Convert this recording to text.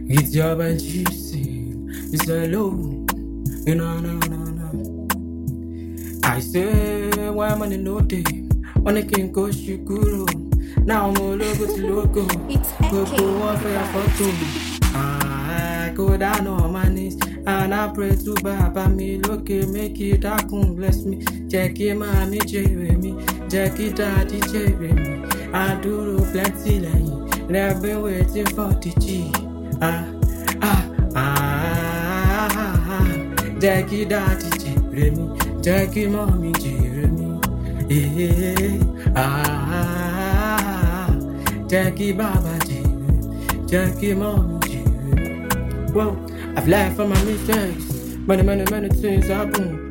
It's your bad juicy. It's hello. No. I say, why money no day? On a king go shikuro. Now I'm all over to loco. It's Go off for your photo. I go down on my knees and I pray to Baba me. Look, make it happen, bless me. Jackie, mommy, Jeremy. Jackie, daddy, Jeremy. I do plenty like they've been waiting for the G. Jackie, daddy, Jeremy. Jackie, mommy, Jeremy. Jackie, Baba, Jeremy. Jackie, mommy, Jeremy. Well, I've learned from my mistakes. Many things happen.